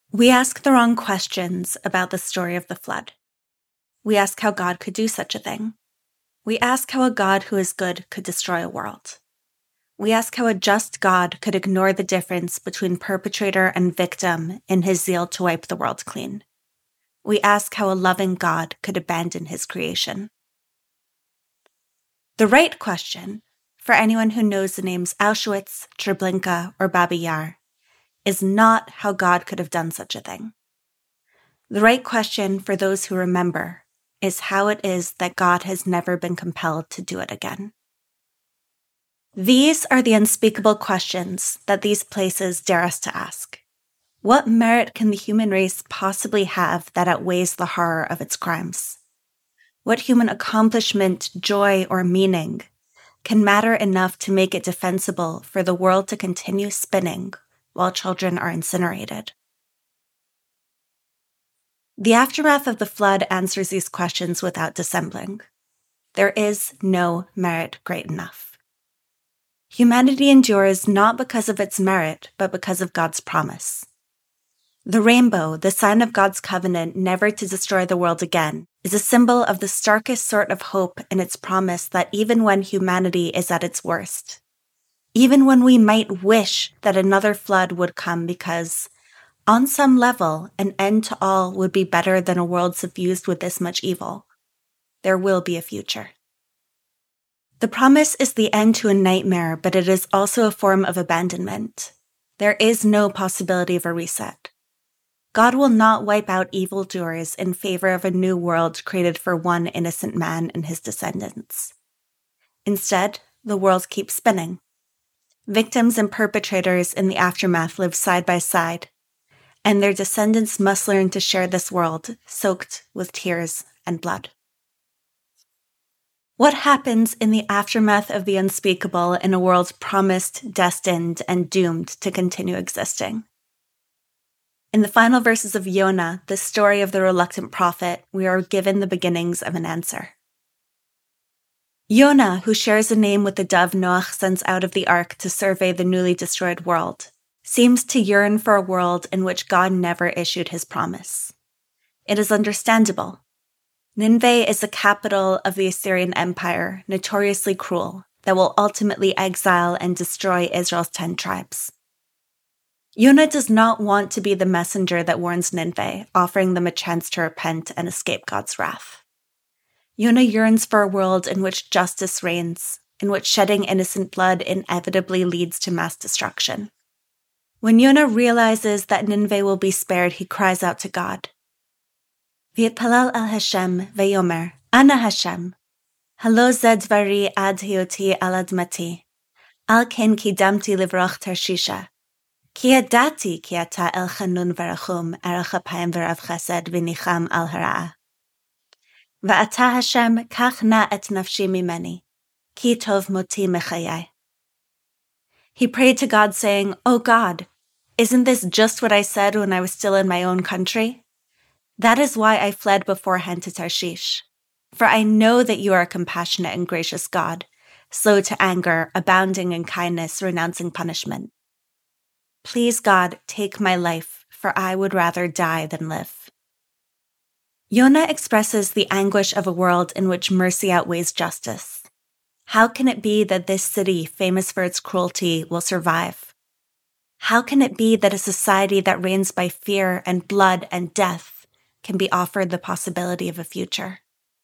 We ask the wrong questions about the story of the flood. We ask how God could do such a thing. We ask how a God who is good could destroy a world. We ask how a just God could ignore the difference between perpetrator and victim in his zeal to wipe the world clean. We ask how a loving God could abandon his creation. The right question, for anyone who knows the names Auschwitz, Treblinka, or Babi Yar, is not how God could have done such a thing. The right question for those who remember is how it is that God has never been compelled to do it again. These are the unspeakable questions that these places dare us to ask. What merit can the human race possibly have that outweighs the horror of its crimes? What human accomplishment, joy, or meaning can matter enough to make it defensible for the world to continue spinning while children are incinerated? The aftermath of the flood answers these questions without dissembling. There is no merit great enough. Humanity endures not because of its merit, but because of God's promise. The rainbow, the sign of God's covenant never to destroy the world again, is a symbol of the starkest sort of hope in its promise that even when humanity is at its worst, even when we might wish that another flood would come because, on some level, an end to all would be better than a world suffused with this much evil, there will be a future. The promise is the end to a nightmare, but it is also a form of abandonment. There is no possibility of a reset. God will not wipe out evildoers in favor of a new world created for one innocent man and his descendants. Instead, the world keeps spinning. Victims and perpetrators in the aftermath live side by side, and their descendants must learn to share this world soaked with tears and blood. What happens in the aftermath of the unspeakable in a world promised, destined, and doomed to continue existing? In the final verses of Yonah, the story of the reluctant prophet, we are given the beginnings of an answer. Yonah, who shares a name with the dove Noach sends out of the ark to survey the newly destroyed world, seems to yearn for a world in which God never issued his promise. It is understandable. Nineveh is the capital of the Assyrian Empire, notoriously cruel, that will ultimately exile and destroy Israel's 10 tribes. Yonah does not want to be the messenger that warns Nineveh, offering them a chance to repent and escape God's wrath. Yonah yearns for a world in which justice reigns, in which shedding innocent blood inevitably leads to mass destruction. When Yonah realizes that Nineveh will be spared, he cries out to God. V'yitpalel el Hashem ve'yomer, Ana Hashem, halo ze dvari ad hioti al admati, al ken kidamti livrach Tarshisha, ki yadati ki ata el chanun v'rachum, erech apayim v'rav chesed v'nicham al hara'ah. V'ata Hashem kach na et nafshi mimeni, ki tov moti mechayai. He prayed to God saying, "Oh God, isn't this just what I said when I was still in my own country? That is why I fled beforehand to Tarshish. For I know that you are a compassionate and gracious God, slow to anger, abounding in kindness, renouncing punishment. Please, God, take my life, for I would rather die than live." Yonah expresses the anguish of a world in which mercy outweighs justice. How can it be that this city, famous for its cruelty, will survive? How can it be that a society that reigns by fear and blood and death can be offered the possibility of a future?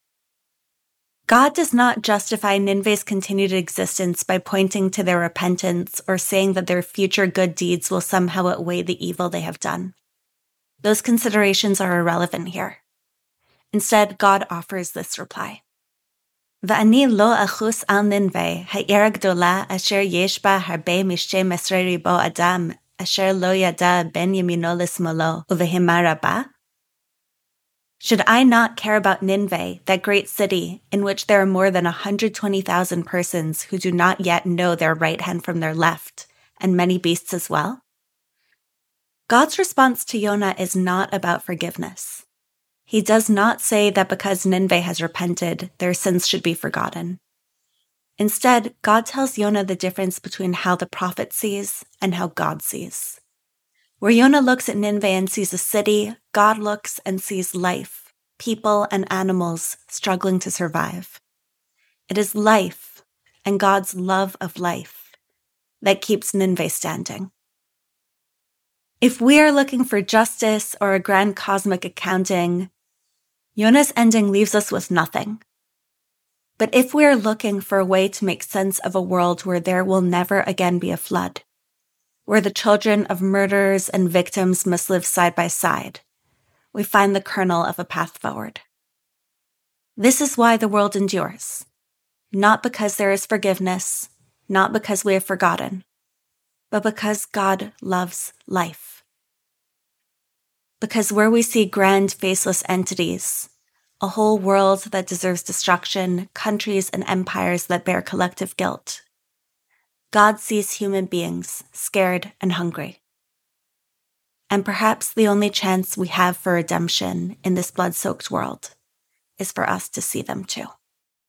God does not justify Nineveh's continued existence by pointing to their repentance or saying that their future good deeds will somehow outweigh the evil they have done. Those considerations are irrelevant here. Instead, God offers this reply. V'ani lo achus al Nineveh, ha'ir ha'gdola asher yesh ba harbe mishte mesrei ribo adam, asher lo yada ben yamino lismolo, uvehima rabba? Should I not care about Nineveh, that great city, in which there are more than 120,000 persons who do not yet know their right hand from their left, and many beasts as well? God's response to Yonah is not about forgiveness. He does not say that because Nineveh has repented, their sins should be forgotten. Instead, God tells Yonah the difference between how the prophet sees and how God sees. Where Yonah looks at Nineveh and sees a city, God looks and sees life, people and animals struggling to survive. It is life and God's love of life that keeps Nineveh standing. If we are looking for justice or a grand cosmic accounting, Yonah's ending leaves us with nothing. But if we are looking for a way to make sense of a world where there will never again be a flood, where the children of murderers and victims must live side by side, we find the kernel of a path forward. This is why the world endures, not because there is forgiveness, not because we have forgotten, but because God loves life. Because where we see grand faceless entities, a whole world that deserves destruction, countries and empires that bear collective guilt, God sees human beings scared and hungry. And perhaps the only chance we have for redemption in this blood-soaked world is for us to see them too.